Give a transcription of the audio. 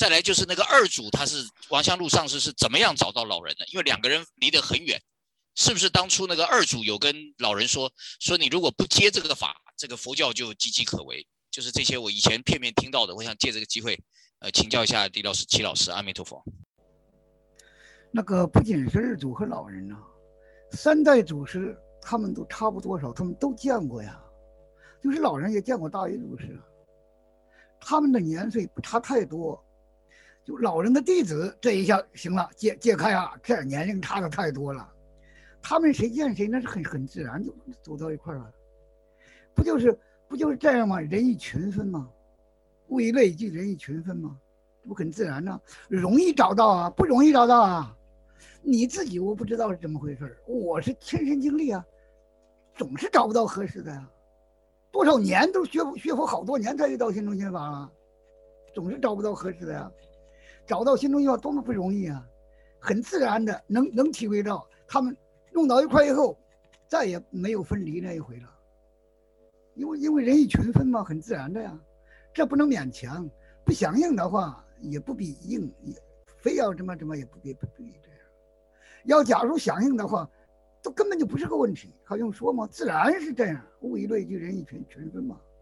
再来就是那个二主，他是王香禄上师是怎么样找到老人的？因为两个人离得很远，是不是当初那个二主有跟老人说你如果不接这个法，这个佛教就岌岌可危？就是这些我以前片面听到的，我想借这个机会，请教一下李老师、齐老师，阿弥陀佛。 那个不仅是二祖和老人呐、三代祖师他们都差不多少，他们都见过呀。就是老人也见过大禹祖师，他们的年岁不差太多。就老人的弟子这一下行了，解开啊，这年龄差的太多了。他们谁见谁那是很自然就走到一块了，不就是这样吗？人以群分吗？物以类聚，人以群分吗？这不很自然呢？容易找到啊，不容易找到啊。你自己我不知道是怎么回事，我是亲身经历啊，总是找不到合适的呀。多少年都学佛好多年才遇到心中心法了，总是找不到合适的呀。找到心中心法多么不容易啊，很自然的能体会到，他们弄到一块以后，再也没有分离那一回了。因为人以群分嘛，很自然的呀，这不能勉强，不响应的话也不必硬，也非要这么也不必这样。要假如响应的话，都根本就不是个问题，还用说吗？自然是这样，物以类聚，人以群分嘛。